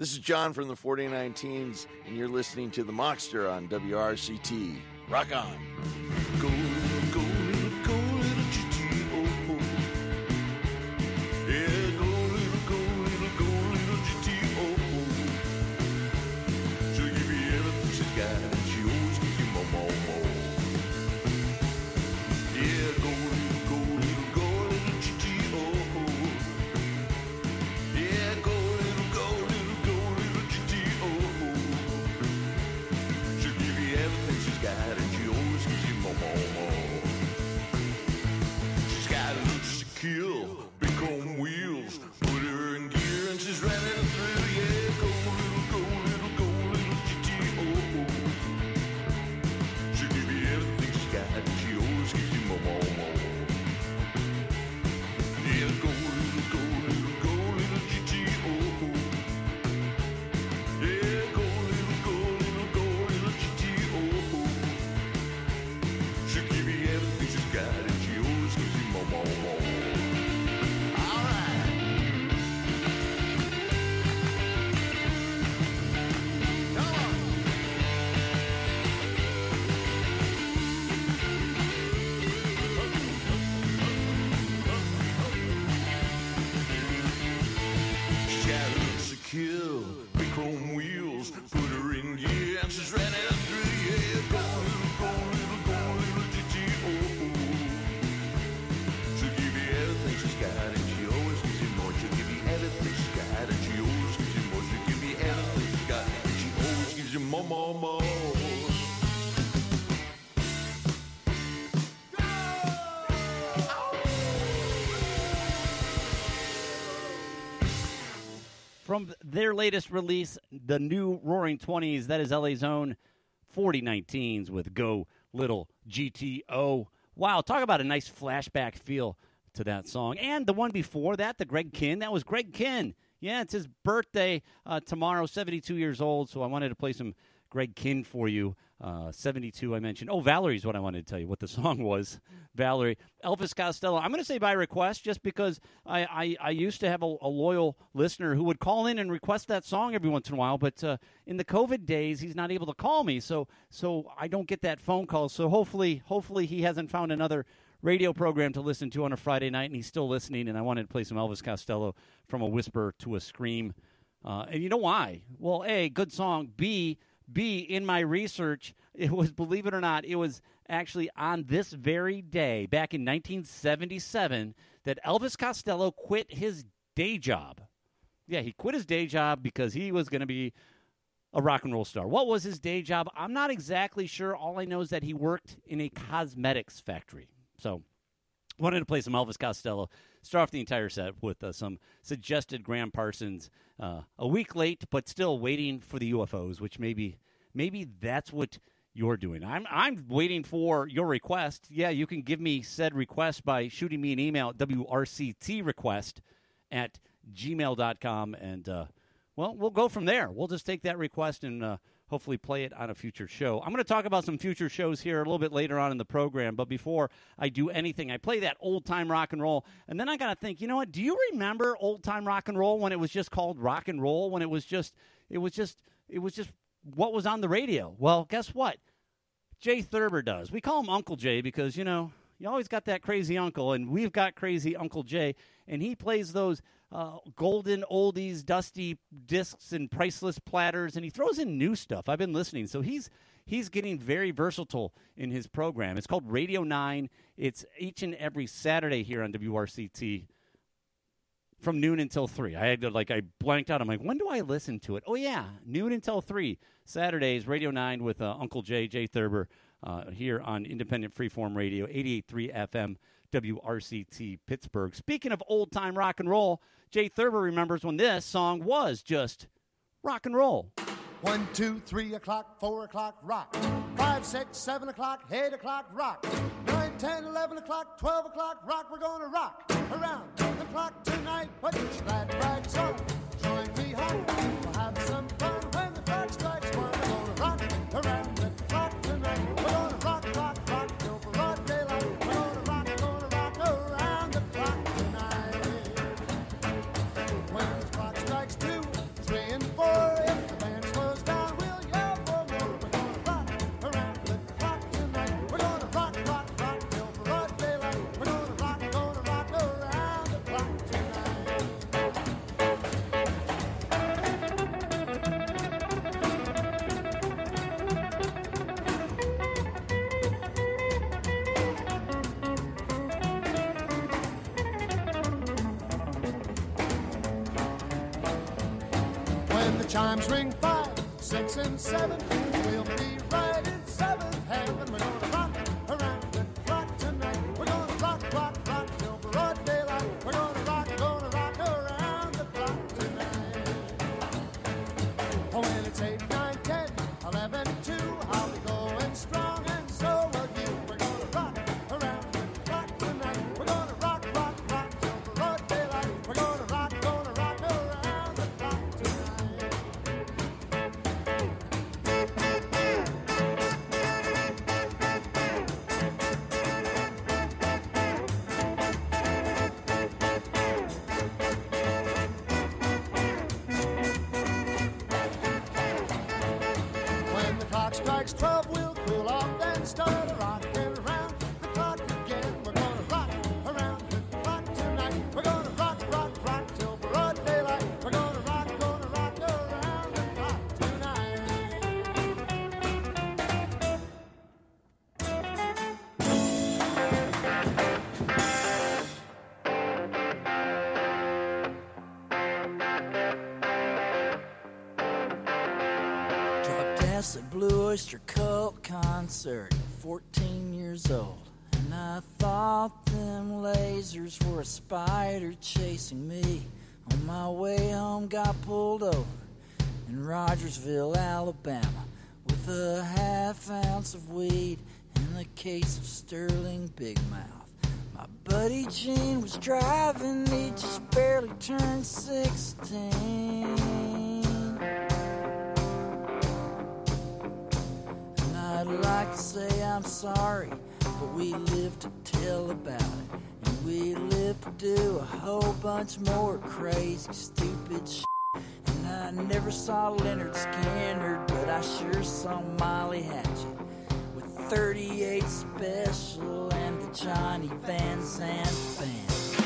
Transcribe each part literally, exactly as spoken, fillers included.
This is John from the forty-nine Teens, and you're listening to The Mockster on W R C T. Rock on. Go, go, little, go, little G T O. Yeah, go, little, go, little, go, little G T O. She'll give you everything she's got, and she always gives you more, more, more. Yeah, go, little, go, little, go, little G T O. Yeah, go, little, go, little, go, little G T O. She'll give you everything she's got, and she always gives you more, more, more. She's got a look to kill, big chrome wheels, put her in gear, and she's running through. Yeah, go, little, go, little, go, little G T O. She'll give you everything she's got, and she always gives you more, more, more. Yeah, go, little, go, little, go, little G T O. Yeah, go, little, go, little, go, little G T O. She'll give you everything she's got, and she always gives you more, more, more. All right. Come on. She's got looks to kill, big chrome wheels, put her in gear, and she's running through. Yeah, go, little, go, little, go, little G T O. She'll give you everything she's got, and she always gives you more. She'll give you everything she's got, and she always gives you more. She'll give you everything she's got, and she always gives you more, more, more. From their latest release, the new Roaring Twenties, that is L A's own forty-nine Teens with Go Little G T O. Wow, talk about a nice flashback feel to that song. And the one before that, the Greg Kihn, that was Greg Kihn. Yeah, it's his birthday uh, tomorrow, seventy-two years old, so I wanted to play some Greg Kihn for you. Uh, seventy-two, I mentioned. Oh, Valerie's what I wanted to tell you, what the song was. Valerie. Elvis Costello. I'm going to say by request just because I, I, I used to have a, a loyal listener who would call in and request that song every once in a while, but uh, in the COVID days, he's not able to call me, so so I don't get that phone call. So hopefully, hopefully he hasn't found another radio program to listen to on a Friday night, and he's still listening, and I wanted to play some Elvis Costello, From a Whisper to a Scream. Uh, and you know why? Well, A, good song. B, B, in my research, it was, believe it or not, it was actually on this very day, back in nineteen seventy-seven, that Elvis Costello quit his day job. Yeah, he quit his day job because he was going to be a rock and roll star. What was his day job? I'm not exactly sure. All I know is that he worked in a cosmetics factory. So wanted to play some Elvis Costello. Start off the entire set with uh, some suggested Graham Parsons. Uh, a week late, but still waiting for the U F Os, which maybe maybe that's what you're doing. I'm I'm waiting for your request. Yeah, you can give me said request by shooting me an email at W R C T request at gmail dot com, and, uh, well, we'll go from there. We'll just take that request and uh, hopefully play it on a future show. I'm going to talk about some future shows here a little bit later on in the program, but before I do anything, I play that old-time rock and roll, and then I got to think, you know what, do you remember old-time rock and roll when it was just called rock and roll, when it was just, it was just, it was just what was on the radio? Well, guess what? Jay Thurber does. We call him Uncle Jay because, you know, you always got that crazy uncle, and we've got crazy Uncle Jay, and he plays those uh, golden oldies, dusty discs and priceless platters, and he throws in new stuff. I've been listening, so he's he's getting very versatile in his program. It's called Radio nine. It's each and every Saturday here on W R C T from noon until three. I had to, like, I blanked out. I'm like, when do I listen to it? Oh, yeah, noon until three. Saturdays, Radio nine with uh, Uncle Jay, Jay Thurber, uh, here on Independent Freeform Radio, eighty-eight point three F M, W R C T, Pittsburgh. Speaking of old-time rock and roll, Jay Thurber remembers when this song was just rock and roll. One, two, three o'clock, four o'clock, rock. Five, six, seven o'clock, eight o'clock, rock. Nine, ten, eleven o'clock, twelve o'clock, rock. We're gonna rock around the clock tonight. Put your glad rags on, join me home. We'll have some fun when the clock strikes one. We're gonna rock around the clock tonight. We're gonna rock, rock, rock till broad daylight. We're gonna rock, gonna rock around the clock tonight. When the clock strikes two, three, and four. chimes ring five, six, and seven. We'll be right in seventh heaven. We're gonna rock around the clock tonight. We're gonna rock, rock, rock till broad daylight. We're gonna rock, gonna rock around the clock tonight. Oh, well, it's eight, nine, ten, eleven, two. I'll be going strong, and so will you. We're gonna rock around the clock tonight. We're gonna rock, rock, rock till broad daylight. We're gonna rock, gonna rock around the clock tonight. When the clock strikes twelve, we'll cool off and start rocking around the clock again. We're gonna rock around the clock tonight. We're gonna rock, rock, rock till broad daylight. We're gonna rock, gonna rock around the clock tonight. Dropped acid Blue Oyster Cult concert, fourteen years old. And I thought them lasers were a spider chasing me. On my way home, got pulled over in Rogersville, Alabama, with a half ounce of weed and a case of Sterling Big Mouth. My buddy Gene was driving, he just barely turned sixteen. And I'd like to say I'm sorry, but we live to tell about it. And we live to do a whole bunch more crazy, stupid shit. And I never saw Leonard Skinner, but I sure saw Molly Hatchet with thirty-eight Special and the Johnny Van Zandt Band.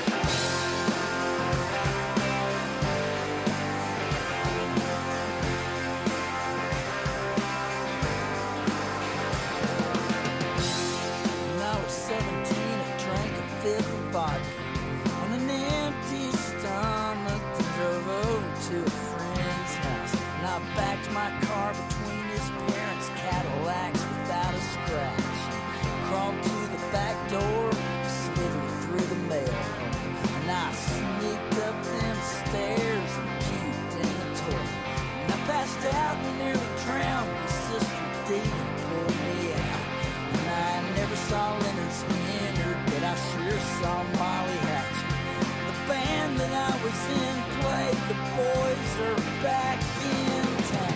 When I was seventeen, I drank a fifth of vodka on an empty stomach and drove over to a friend's house. And I backed my car between his parents' Cadillacs without a scratch. Crawled to the back door, slithered through the mail hole. And I sneaked up them stairs and puked in the toilet. And I passed out and nearly drowned. My sister Dee pulled me out. And I never saw Leonard Skinner, but I sure saw Molly Hatchet. The band that I was in played The Boys Are Back in Town.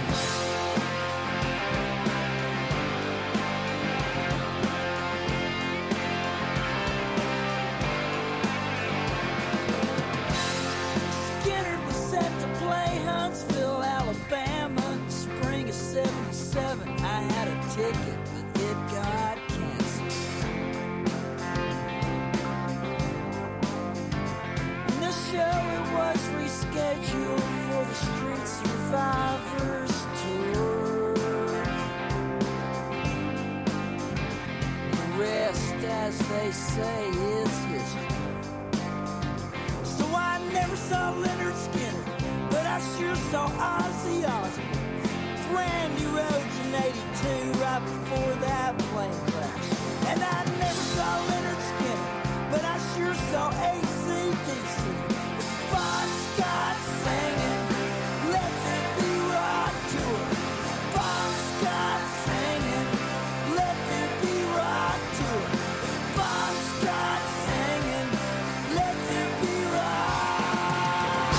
Skinner was set to play Huntsville, Alabama, spring of seventy-seven. I had a ticket, but it got canceled. And the show, it was rescheduled for the Street Survivors Tour. The rest, as they say, is history. So I never saw Leonard Skinner, but I sure saw Ozzy Osbourne. Randy Rhodes in eighty-two, right before that plane crash. And I never saw Leonard Skinner, but I sure saw A C D C with Bob Scott singing Let There Be Rock Tour. Bob Scott singing Let There Be Rock Tour. Bob Scott singing Let There Be Rock.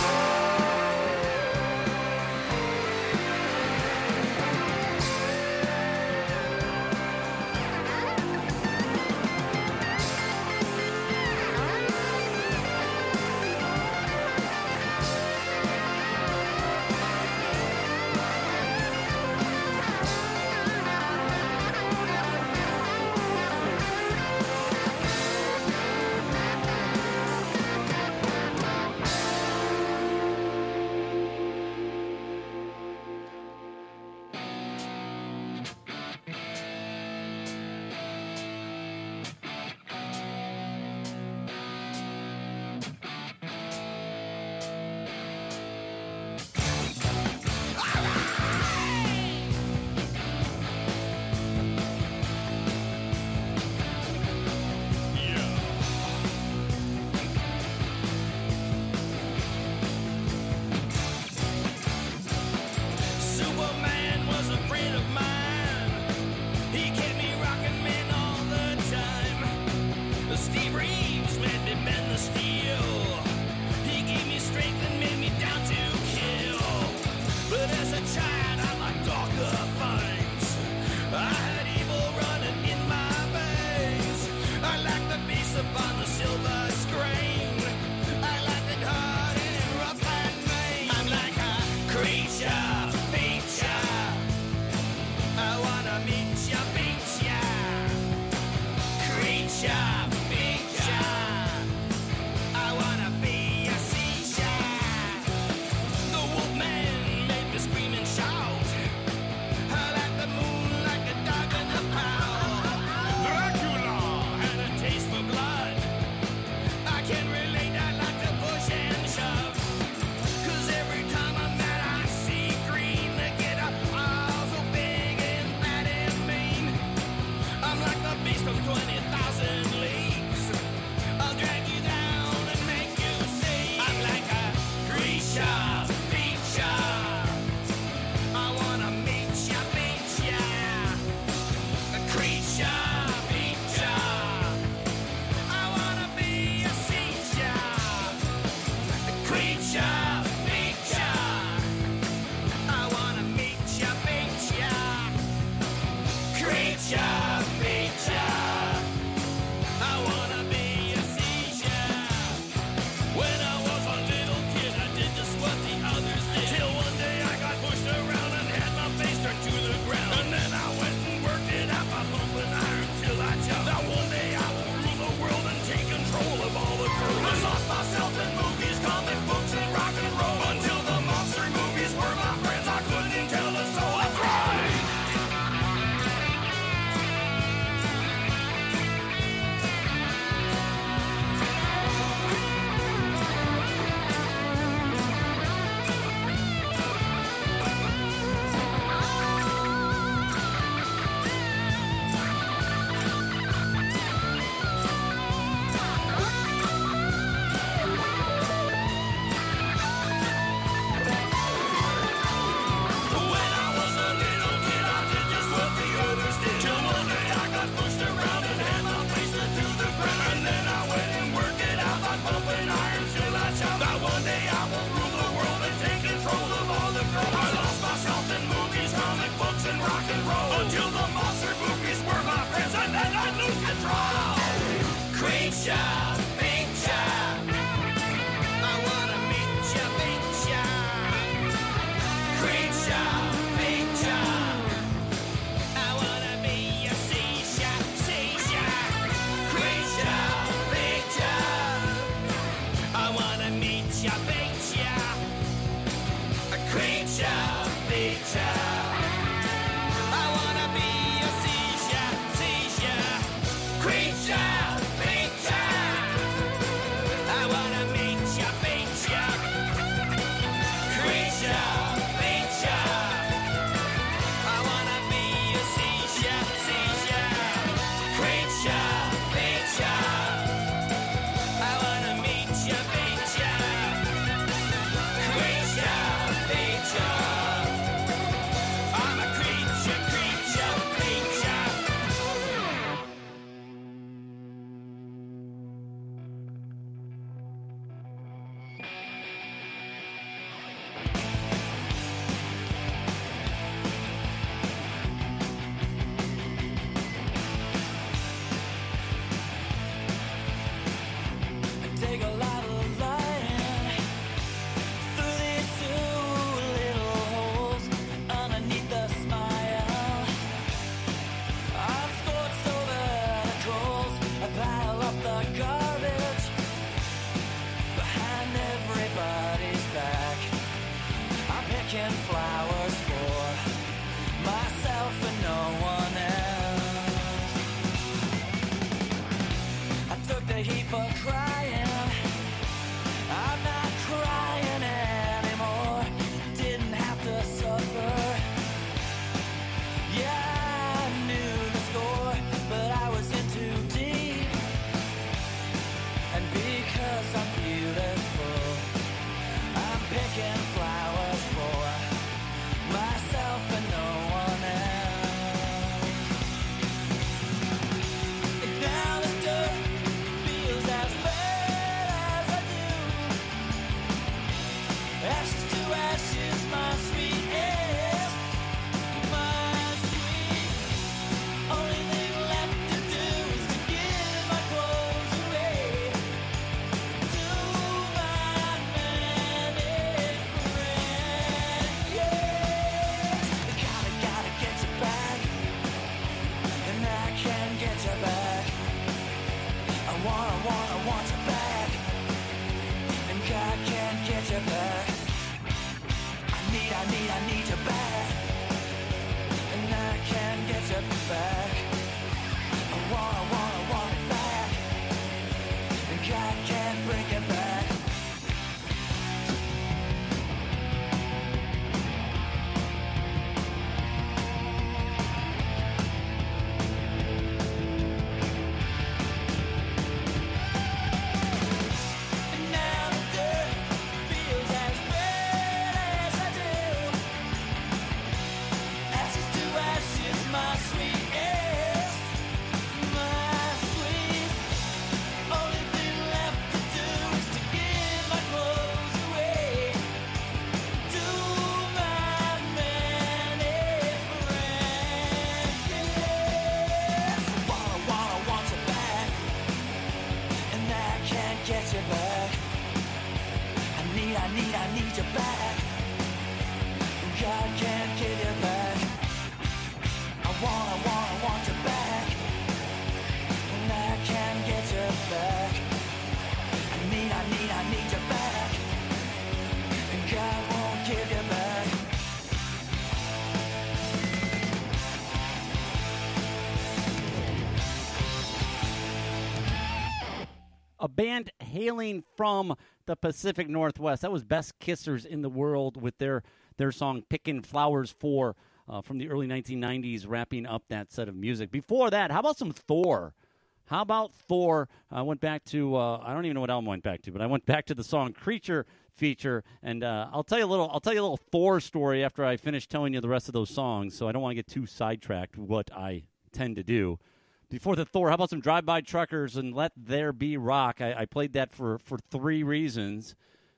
a band hailing from the Pacific Northwest. That was Best Kissers in the World with their, their song Pickin' Flowers for uh, from the early nineteen nineties, wrapping up that set of music. Before that, how about some Thor? How about Thor? I went back to, uh, I don't even know what album I went back to, but I went back to the song Creature Feature, and uh, I'll tell you a little I'll tell you a little Thor story after I finish telling you the rest of those songs, so I don't want to get too sidetracked, what I tend to do. Before the Thor, how about some Drive-By Truckers and Let There Be Rock? I, I played that for, for three reasons.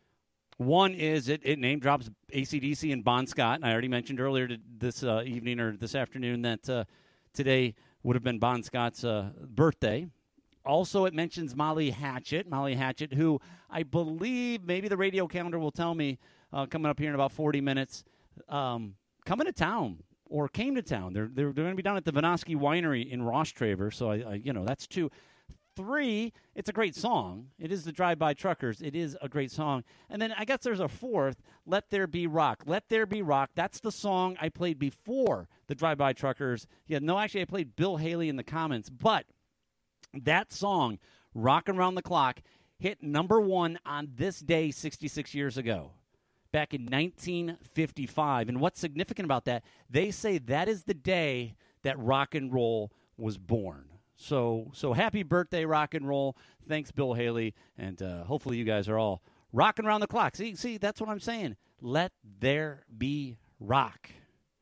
One is it, it name drops A C D C and Bon Scott, and I already mentioned earlier to this uh, evening or this afternoon that uh, today would have been Bon Scott's uh, birthday. Also, it mentions Molly Hatchet. Molly Hatchet, who I believe, maybe the radio calendar will tell me, uh, coming up here in about forty minutes, um, coming to town or came to town. They're they're, they're going to be down at the Vinoski Winery in Rostraver. So I, I, you know, that's two. Three, it's a great song. It is the Drive-By Truckers. It is a great song. And then I guess there's a fourth, Let There Be Rock. Let There Be Rock. That's the song I played before the Drive-By Truckers. Yeah, no, actually, I played Bill Haley in the comments. But that song, Rockin' Round the Clock, hit number one on this day sixty-six years ago, back in nineteen fifty-five. And what's significant about that, they say that is the day that rock and roll was born. So so happy birthday, rock and roll. Thanks, Bill Haley. And uh, hopefully you guys are all rocking around the clock. See, see, that's what I'm saying. Let there be rock.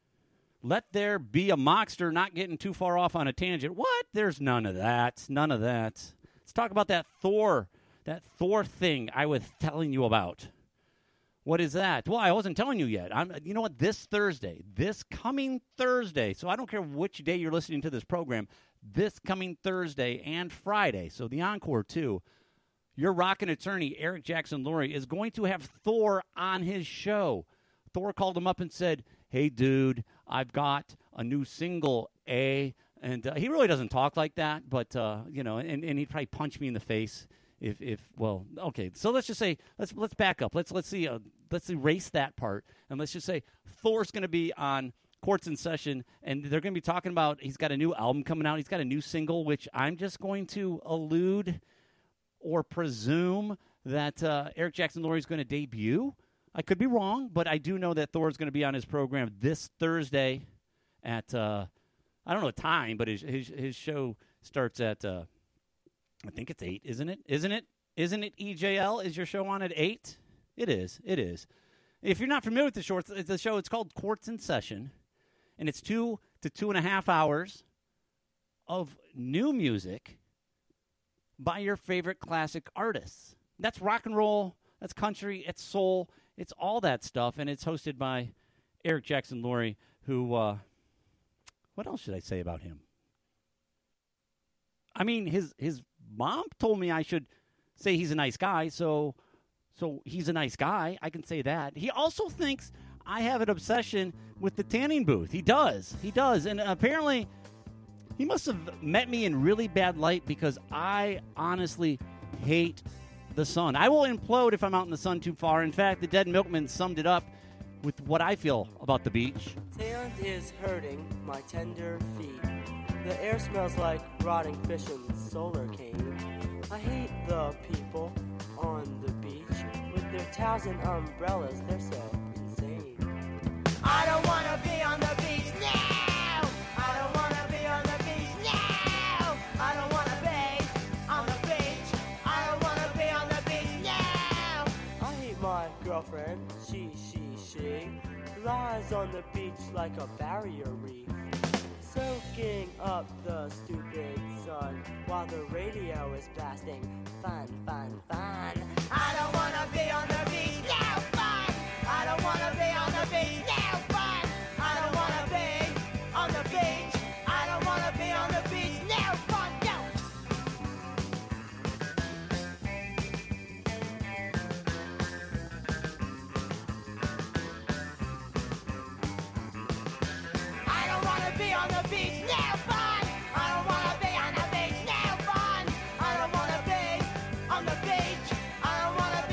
Let there be a mockster, not getting too far off on a tangent. What? There's none of that. None of that. Let's talk about that Thor, that Thor thing I was telling you about. What is that? Well, I wasn't telling you yet. I'm, you know what? This Thursday, this coming Thursday, so I don't care which day you're listening to this program, this coming Thursday and Friday, so the encore too, your rockin' attorney, Eric Jackson Lurie, is going to have Thor on his show. Thor called him up and said, hey, dude, I've got a new single, A. And uh, he really doesn't talk like that, but, uh, you know, and, and he'd probably punch me in the face if, if well, okay. So let's just say, let's let's back up. Let's let's see, uh, let's erase that part, and let's just say Thor's going to be on Courts in Session, and they're going to be talking about, he's got a new album coming out. He's got a new single, which I'm just going to allude or presume that uh, Eric Jackson Lurie is going to debut. I could be wrong, but I do know that Thor is going to be on his program this Thursday at, uh, I don't know the time, but his his, his show starts at, uh, I think it's eight, isn't it? Isn't it? Isn't it E J L? Is your show on at eight? It is. It is. If you're not familiar with the show, it's the show, it's called Courts in Session, and it's two to two and a half hours of new music by your favorite classic artists. That's rock and roll, that's country, it's soul, it's all that stuff, and it's hosted by Eric Jackson Lurie, who, uh, what else should I say about him? I mean, his his mom told me I should say he's a nice guy, so so he's a nice guy. I can say that. He also thinks I have an obsession with the tanning booth. He does. He does. And apparently he must have met me in really bad light because I honestly hate the sun. I will implode if I'm out in the sun too far. In fact, the Dead Milkman summed it up with what I feel about the beach. Sand is hurting my tender feet. The air smells like rotting fish and solar cane. I hate the people on the beach with their towels and umbrellas. They're so insane. I don't want to be on the beach now. I don't want to be on the beach now. I don't want to be on the beach. I don't want to be on the beach now. I hate my girlfriend. She, she, she lies on the beach like a barrier reef, soaking up the stupid sun while the radio is blasting fun, fun, fun. I don't wanna be on the beach now, fun. I don't wanna be on the beach now, fun. I don't wanna be on the beach. I don't wanna be on the beach now, fun. No. I don't wanna be on the beach now, fun. I don't wanna be on the beach now, fun. I don't wanna be on the beach. I don't wanna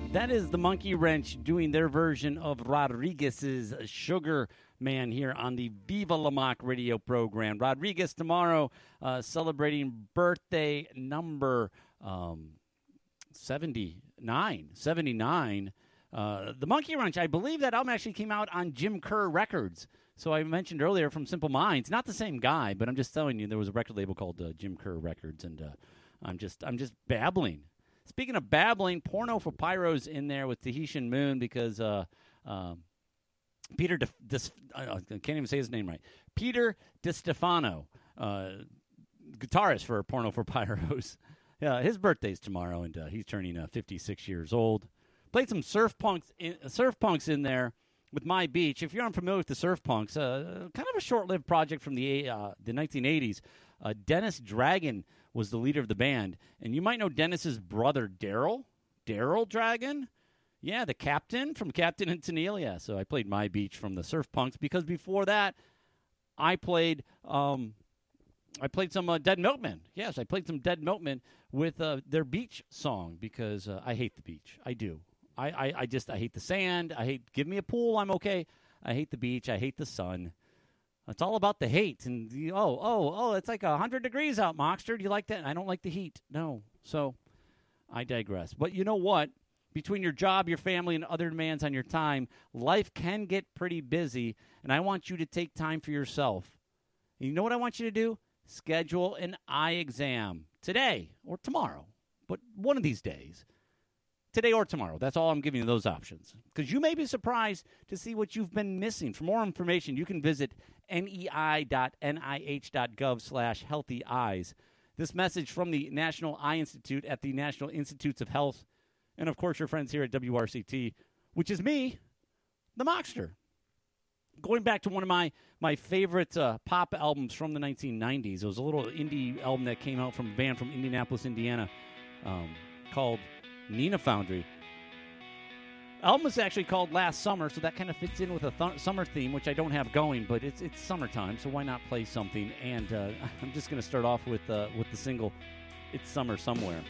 That is the Monkey Wrench doing their version of Rodriguez's Sugar Man here on the Viva La Mock radio program. Rodriguez tomorrow uh, celebrating birthday number um, seventy-nine. seventy-nine. Uh, the Monkey Wrench, I believe that album actually came out on Jim Kerr Records. So I mentioned earlier from Simple Minds, not the same guy, but I'm just telling you there was a record label called uh, Jim Kerr Records, and uh, I'm just I'm just babbling. Speaking of babbling, Porno for Pyro's in there with Tahitian Moon because uh, um, Peter, De, De, I can't even say his name right. Peter DeStefano, uh, guitarist for Porno for Pyros. Yeah, his birthday's tomorrow, and uh, he's turning uh, fifty-six years old. Played some surf punks, in, surf punks in there with My Beach. If you're unfamiliar with the Surf Punks, uh, kind of a short-lived project from the uh, the nineteen eighties. Uh, Dennis Dragon was the leader of the band, and you might know Dennis's brother Daryl, Daryl Dragon. Yeah, the captain from Captain and Tennille. Yeah, so I played My Beach from the Surf Punks because before that, I played um, I played some uh, Dead Milkmen. Yes, I played some Dead Milkmen with uh, their beach song because uh, I hate the beach. I do. I, I, I just I hate the sand. I hate. Give me a pool. I'm okay. I hate the beach. I hate the sun. It's all about the hate. And the, oh oh oh, it's like a hundred degrees out, Mockster. Do you like that? I don't like the heat. No. So I digress. But you know what? Between your job, your family, and other demands on your time, life can get pretty busy. And I want you to take time for yourself. And you know what I want you to do? Schedule an eye exam today or tomorrow, but one of these days. Today or tomorrow. That's all I'm giving you, those options. Because you may be surprised to see what you've been missing. For more information, you can visit nei dot n i h dot gov slash healthy eyes. This message from the National Eye Institute at the National Institutes of Health, and, of course, your friends here at W R C T, which is me, the Mockster. Going back to one of my, my favorite uh, pop albums from the nineteen nineties. It was a little indie album that came out from a band from Indianapolis, Indiana, um, called Nina Foundry. Album is actually called Last Summer, so that kind of fits in with a th- summer theme, which I don't have going, but it's it's summertime, so why not play something? And uh, I'm just going to start off with uh, with the single, It's Summer Somewhere.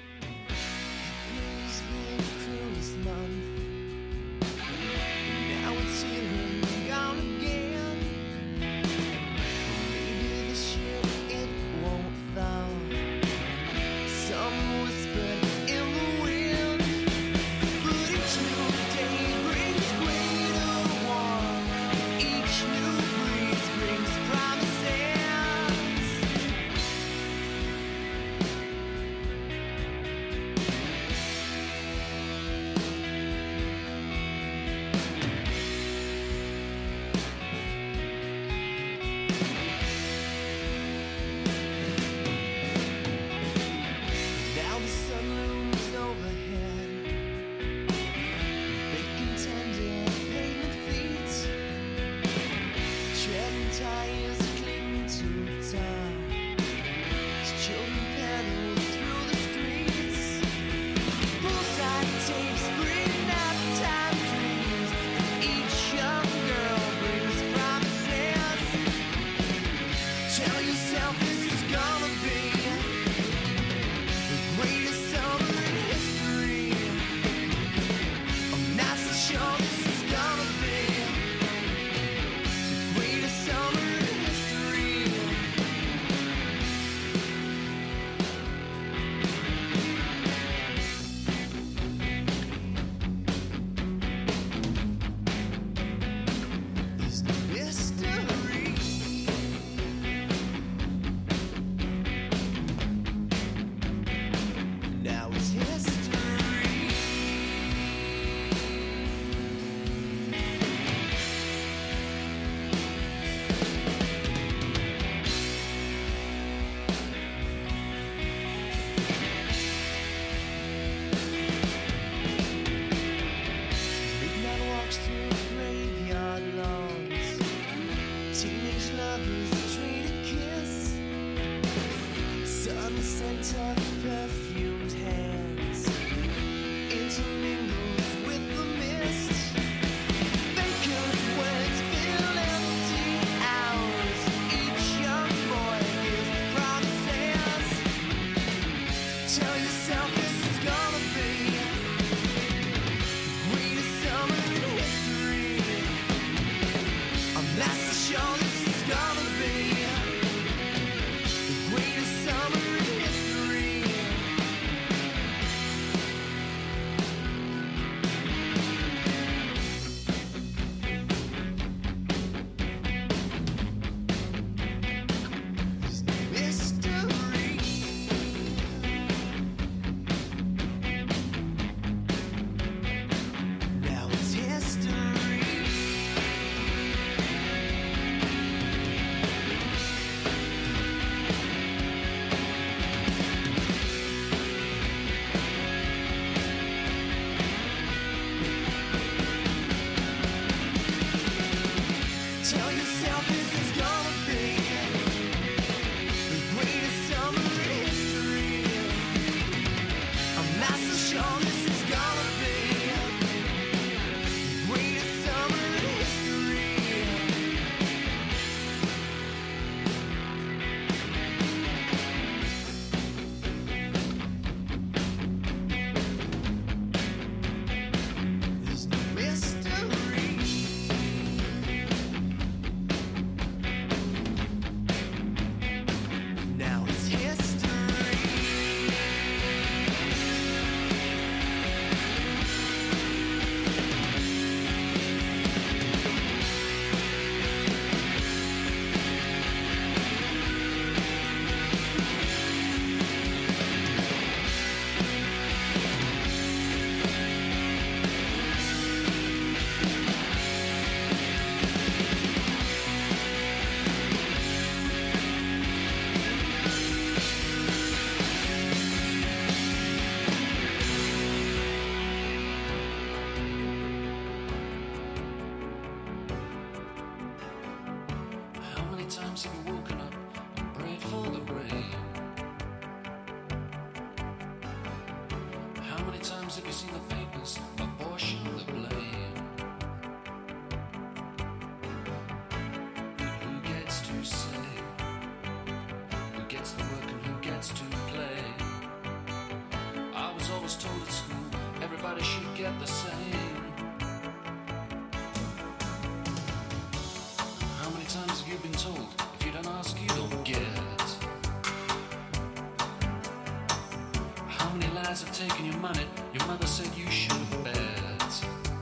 Have taken your money, your mother said you should have bet.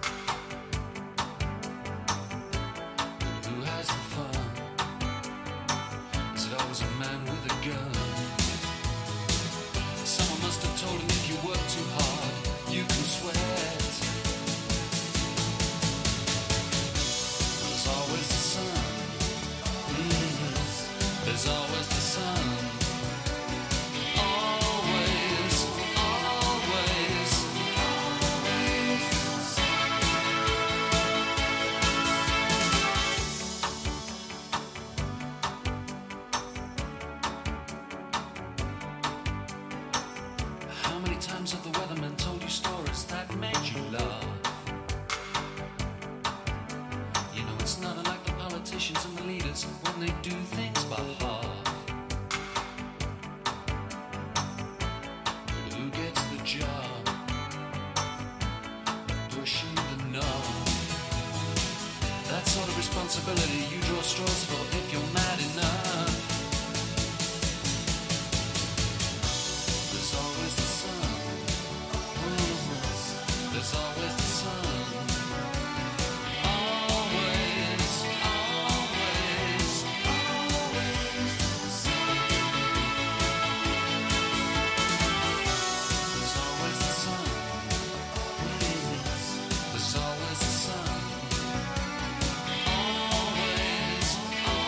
Who has the fun? Is it always a man with a gun? Someone must have told him if you work too hard, you can sweat. There's always the sun. Mm-hmm. There's always the sun. There's always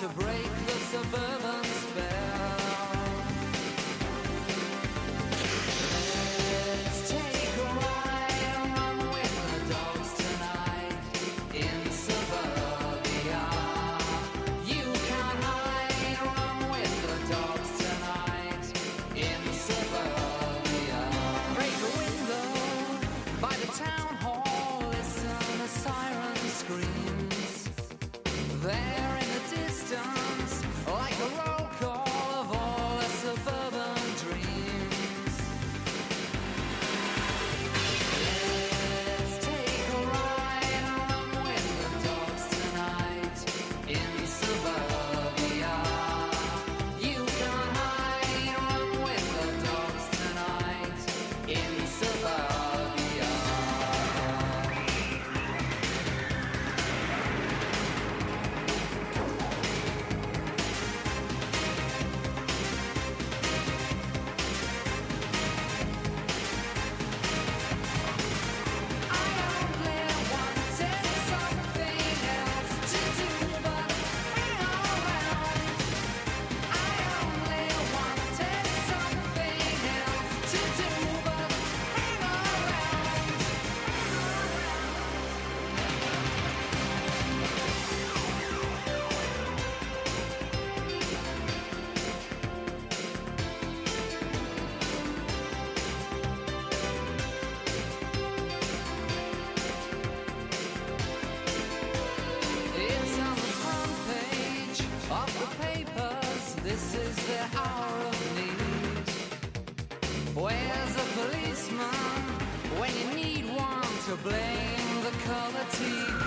to break the suburban spell. Let's take a ride and run with the dogs tonight in suburbia. You can hide, run with the dogs tonight in suburbia. Break a window by the town hall, listen a siren screams. There in the distance, like a roll call of all the suburban dreams. Let's take a ride and run with the dogs tonight in suburbia. You can hide, run with the dogs tonight in suburbia. It's on the front page of the papers. This is the hour of need. Where's a policeman when you need one to blame the color T V?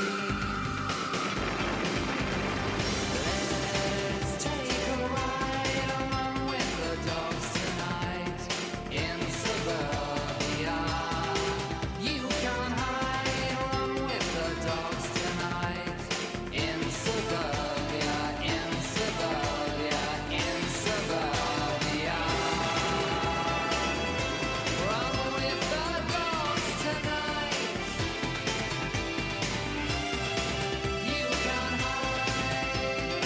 Let's take a ride and run with the dogs tonight in suburbia. You can hide, run with the dogs tonight in suburbia, in suburbia, in suburbia. Run with the dogs tonight. You can hide.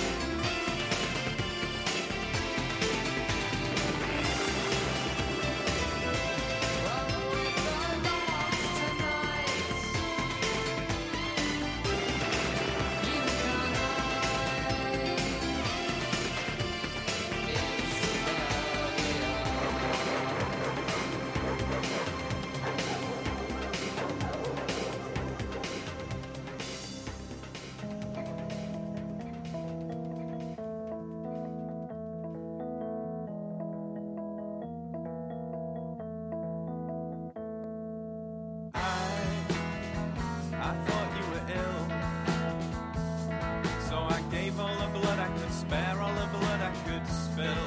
Run with the dogs tonight. You can hide in suburbia. I thought you were ill, so I gave all the blood I could spare, all the blood I could spill.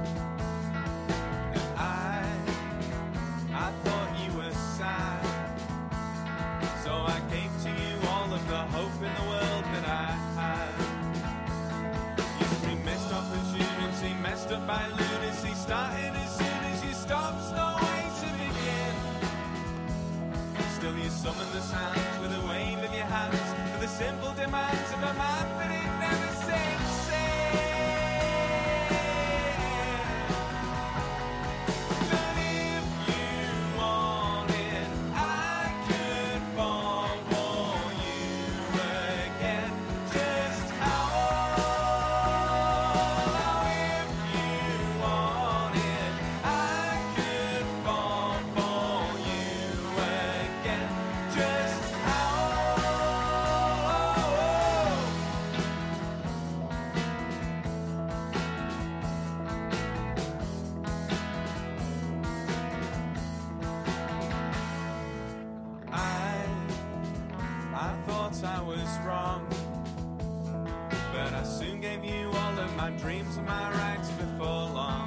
And I, I thought you were sad, so I gave to you all of the hope in the world that I had. Used to be messed up opportunity, messed up by lunacy, starting as soon as you stop, no way to begin. Still you summon the sounds with a wave of your hands for the simple demands of a man that it never sinks in. But if you wanted, I could fall for you again. Just how? If you wanted, I could fall for you again. Just how? I, I thought I was wrong, but I soon gave you all of my dreams and my rights before long.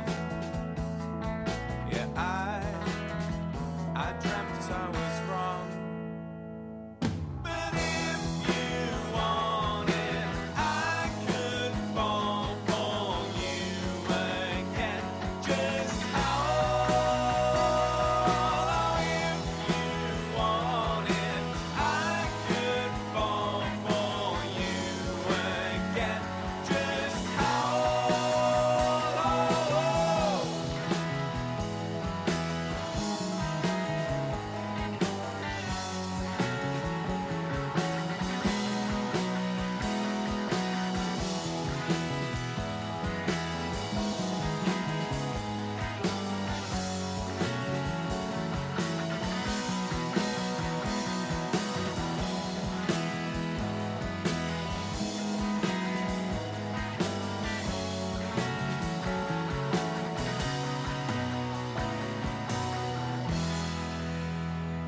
Yeah, I, I dreamt I was wrong. But if you wanted, I could fall for you again. Just how? If you wanted, I could fall for you again. Just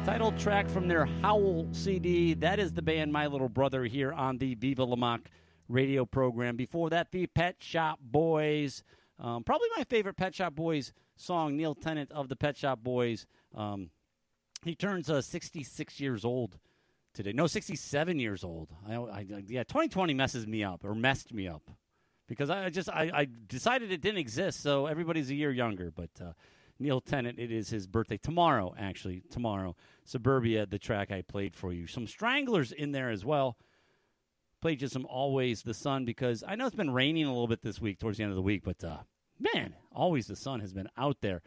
Title track from their Howl C D. That is the band My Little Brother here on the Viva La Mock radio program. Before that, the Pet Shop Boys. Um, probably my favorite Pet Shop Boys song, Neil Tennant of the Pet Shop Boys. Um, he turns uh, sixty-six years old today. No, sixty-seven years old. I, I, yeah, twenty twenty messes me up, or messed me up. Because I just I, I decided it didn't exist, so everybody's a year younger. But uh, Neil Tennant, it is his birthday tomorrow, actually, tomorrow. Suburbia, the track I played for you. Some Stranglers in there as well. Played just some Always the Sun because I know it's been raining a little bit this week towards the end of the week, but uh, man, Always the Sun has been out there.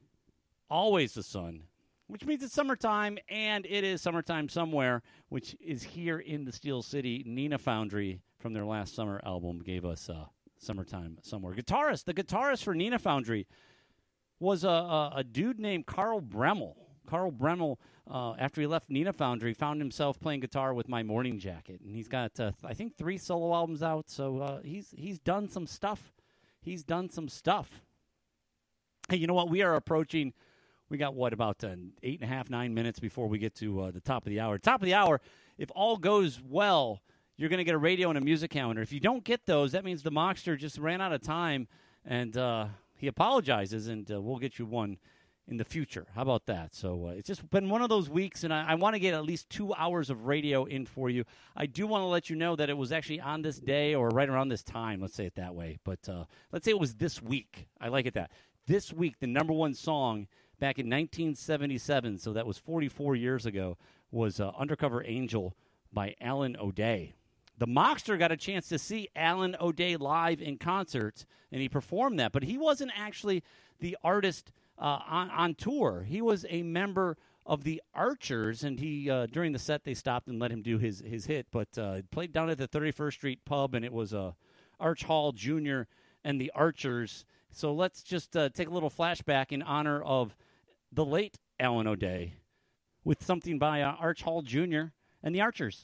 Always the Sun, which means it's summertime, and it is summertime somewhere, which is here in the Steel City. Nina Foundry, from their last summer album, gave us uh, Summertime Somewhere. Guitarist, the guitarist for Nina Foundry was a, a, a dude named Carl Bremmel. Carl Bremmel, uh, after he left Nina Foundry, found himself playing guitar with My Morning Jacket, and he's got, uh, I think, three solo albums out. So uh, he's he's done some stuff. He's done some stuff. Hey, you know what? We are approaching. We got what about uh, eight and a half, nine minutes before we get to uh, the top of the hour. Top of the hour. If all goes well, you're going to get a radio and a music calendar. If you don't get those, that means the Mockster just ran out of time, and uh, he apologizes, and uh, we'll get you one in the future. How about that? So uh, it's just been one of those weeks, and I, I want to get at least two hours of radio in for you. I do want to let you know that it was actually on this day or right around this time. Let's say it that way. But uh, let's say it was this week. I like it that. This week, the number one song back in nineteen seventy-seven, so that was forty-four years ago, was uh, Undercover Angel by Alan O'Day. The Mockster got a chance to see Alan O'Day live in concert, and he performed that. But he wasn't actually the artist uh, on, on tour. He was a member of the Archers, and he uh, during the set they stopped and let him do his, his hit. But uh, played down at the thirty-first Street Pub, and it was uh, Arch Hall Junior and the Archers. So let's just uh, take a little flashback in honor of the late Alan O'Day with something by uh, Arch Hall Junior and the Archers.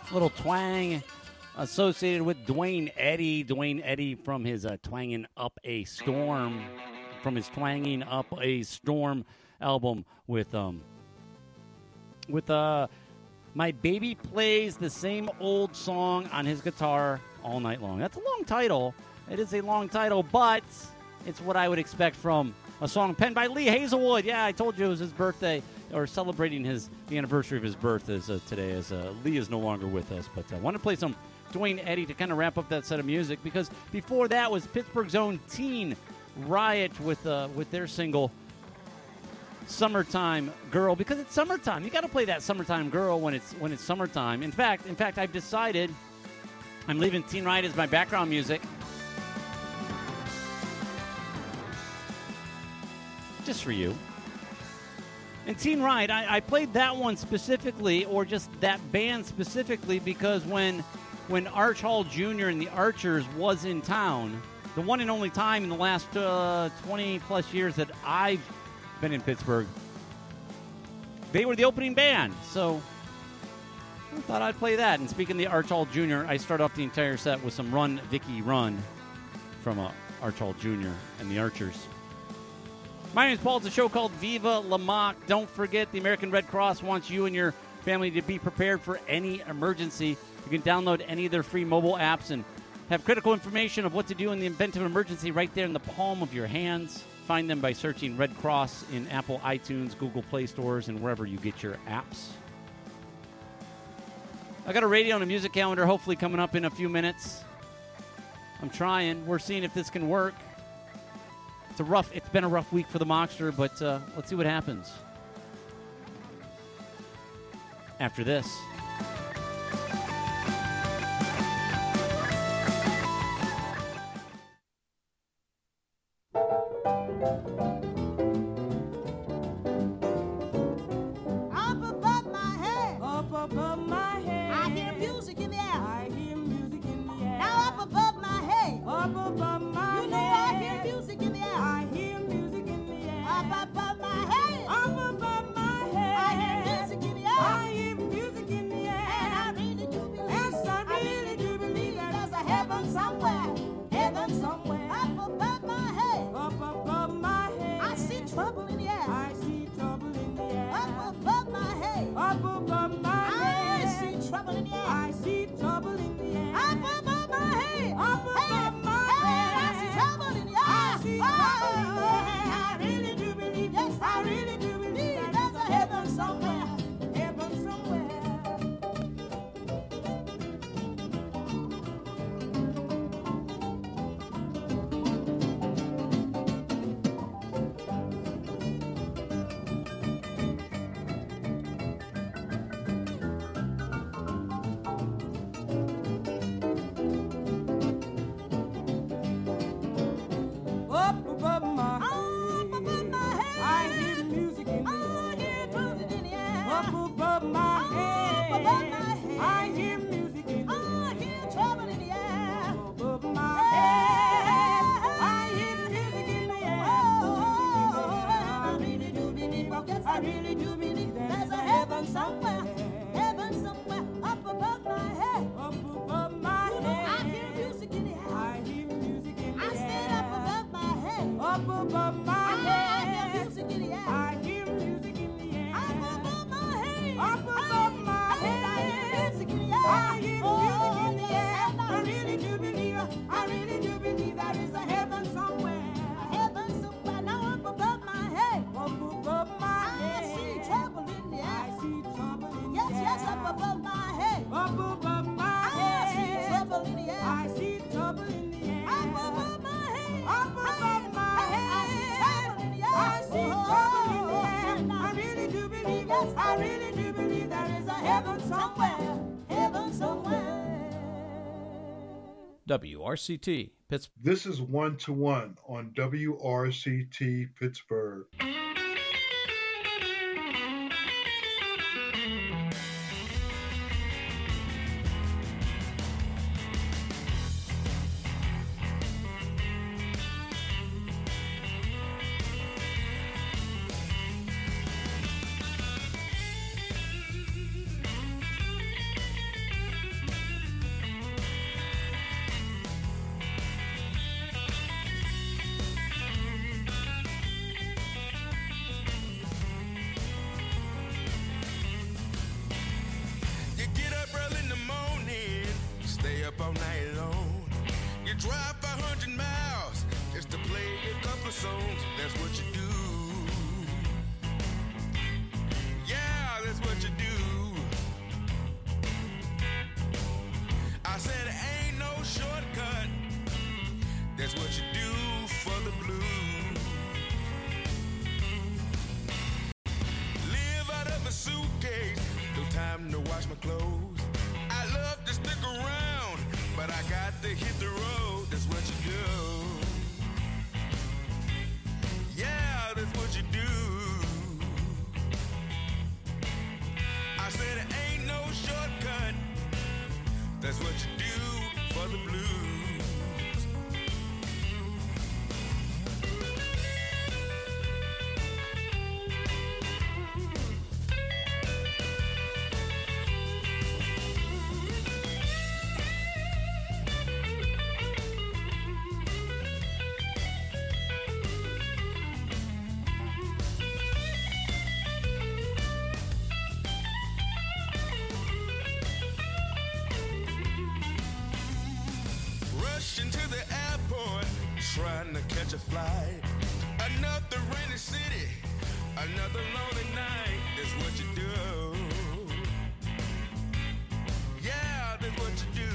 little twang associated with Dwayne Eddy. Dwayne Eddy from his uh, Twangin' Up a Storm, from his Twanging Up a Storm album with um with uh My Baby Plays the Same Old Song on his guitar all night long. That's a long title. It is a long title, but it's what I would expect from a song penned by Lee Hazelwood. Yeah, I told you it was his birthday, or celebrating his the anniversary of his birth is uh, today, as uh, Lee is no longer with us. But I uh, want to play some Dwayne Eddy to kind of wrap up that set of music, because before that was Pittsburgh's own Teen Riot with uh, with their single Summertime Girl, because it's summertime. You got to play that Summertime Girl when it's when it's summertime. In fact, in fact, I've decided I'm leaving Teen Riot as my background music, just for you. And Teen Riot, I, I played that one specifically, or just that band specifically, because when when Arch Hall Junior and the Archers was in town, the one and only time in the last uh, twenty plus years that I've been in Pittsburgh, they were the opening band. So I thought I'd play that. And speaking of the Arch Hall Junior, I start off the entire set with some Run, Vicky, Run from uh, Arch Hall Junior and the Archers. My name is Paul. It's a show called Viva La Mock. Don't forget, the American Red Cross wants you and your family to be prepared for any emergency. You can download any of their free mobile apps and have critical information of what to do in the event of an emergency right there in the palm of your hands. Find them by searching Red Cross in Apple iTunes, Google Play Stores, and wherever you get your apps. I got a radio and a music calendar hopefully coming up in a few minutes. I'm trying. We're seeing if this can work. It's a rough. It's been a rough week for the Mockster, but uh, let's see what happens after this. Up above my head, up above my head, I hear music in the air. I hear music in the air. Now up above my head, up above my you know head, I hear music in the air. I hear music in the air. Up above my head, up above my head, I hear music in the air. I hear music in the air. And I really do believe, yes, I really do believe that there's a heaven somewhere, heaven somewhere. Up above my head, up above my head, I see trouble in the air. I see trouble in the air. Up above my head, up above my head, I see trouble in the air. I see trouble in the air. Up above my head, up above my head, I see trouble in the air. I see trouble in the air. I really do believe, yes, I really do believe there's a heaven somewhere, heaven somewhere. Up above my head, up above my head, I hear music in the air. I hear trumpet in the air. Up above my head, up above my head, I hear music in the air. I hear trouble in the air. Up above my head, I hear music in the air. Oh, I really do believe, yes, I really do believe there's a heaven somewhere, heaven somewhere. Up above my head, up above my head, I hear music in the air. I hear music in the air. I said up above my head, up above my head, I hear music in the air. I hear music in the air. Up above my head, up above my head, I hear music in the air. I hear music in the air. I really do believe, I really do believe there is a heaven somewhere, a heaven somewhere. Now up above my head, up above my head, I see trouble in the air. I see trouble in the yes, air. Yes, yes, up above my head, up above my head, I see trouble in the air. I see trouble in the air. Up above my head, up above my head, I see trouble in the air. I really do believe, yes, I really do believe there is a heaven somewhere, heaven somewhere. W R C T, Pittsburgh. This is One to One on W R C T Pittsburgh. songs, that's what you do. Yeah, that's what you do. I said it ain't no shortcut, that's what you do for the blues. Live out of a suitcase, no time to wash my clothes. I love to stick around, but I got to hit the road, that's what you do. Yeah, that's what you do. I said it ain't no shortcut, that's what you do for the blues. Rushing to the airport, trying to catch a flight. Another rainy city, another lonely night. That's what you do. Yeah, that's what you do.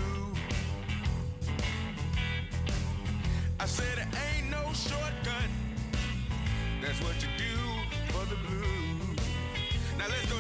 I said it ain't no shortcut. That's what you do for the blues. Now let's go